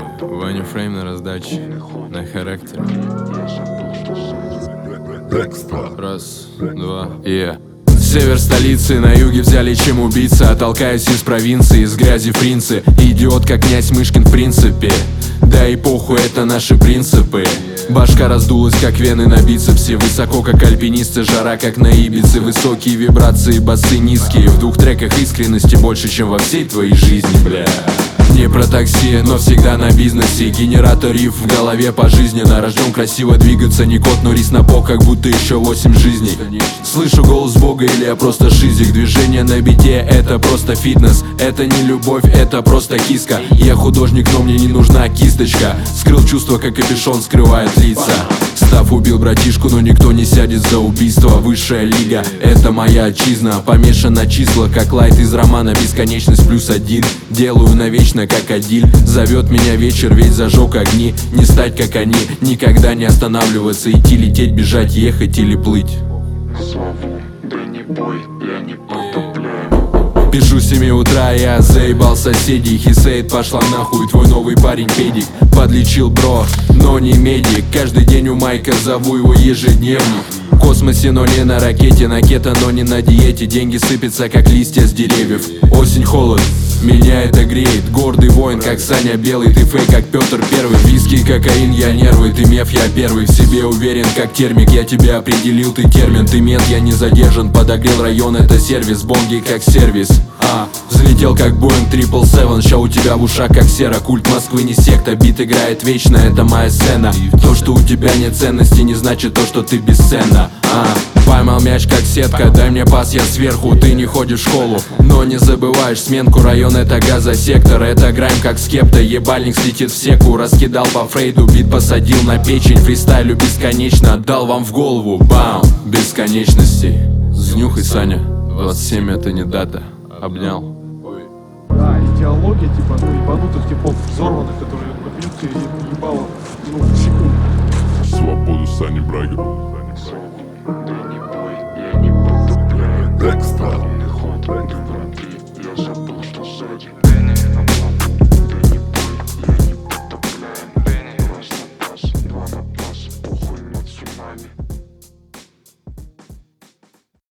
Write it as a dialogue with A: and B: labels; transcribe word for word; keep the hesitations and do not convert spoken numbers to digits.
A: Ваня Фрейм на раздаче, на характер. Раз, два, yeah. Север столицы, на юге взяли чем убийца. Оттолкаюсь из провинции, из грязи в принцы. Идиот, как князь Мышкин в принципе. Да и похуй, это наши принципы. Башка раздулась, как вены на бицепсе. Высоко, как альпинисты, жара, как на Ибице. Высокие вибрации, басы низкие. В двух треках искренности больше, чем во всей твоей жизни, бля. Не про такси, но всегда на бизнесе. Генератор риф в голове пожизненно. Рожден красиво двигаться, не кот, но рис на бок, как будто еще восемь жизней. Слышу голос Бога или я просто шизик. Движение на бите, это просто фитнес. Это не любовь, это просто киска. Я художник, но мне не нужна кисточка. Скрыл чувства, как капюшон скрывает лица. Став убил братишку, но никто не сядет за убийство. Высшая лига, это моя отчизна. Помешан на числа, как лайт из романа «Бесконечность плюс один». Делаю навечно, как Адиль. Зовет меня вечер, весь зажег огни. Не стать, как они, никогда не останавливаться. Идти, лететь, бежать, ехать или плыть.
B: Да не бой, я не потупляю.
A: Пишу с семи утра, я заебал соседей. Хисейд, пошла нахуй, твой новый парень педик. Подлечил бро, но не медик. Каждый день у Майка зову его ежедневник. В космосе, но не на ракете. На кето, но не на диете. Деньги сыпятся, как листья с деревьев. Осень, холод, меня это греет. Гордый воин, как Саня Белый. Ты фейк, как Петр Первый. Виски, кокаин, я нервы. Ты меф, я первый. В себе уверен, как термик. Я тебя определил, ты термин. Ты мент, я не задержан. Подогрел район, это сервис. Бонги, как сервис. А, взлетел, как Боинг трипл севен. Ща у тебя в ушах, как сера. Культ Москвы не секта. Бит играет вечно, это моя сцена. То, что у тебя нет ценности, не значит то, что ты бесценна. А, поймал мяч, как сетка. Дай мне пас, я сверху. Ты не ходишь в школу, но не забываешь сменку. Район, это газосектор. Это грайм, как скепта. Ебальник слетит в секу. Раскидал по Фрейду, бит посадил на печень. Фристайлю бесконечно, отдал вам в голову. Бам, бесконечности. Знюхай, Саня, двадцать семь это не дата. Обнял.
C: Да, идеология, типа, ну, ебанутых типов взорванных, которые бьют и ебало, ну, в секунду.
D: Свободу Сани Брайга.
B: Да не бой, я не потупляю. Экстра. Я забыл, что сзади.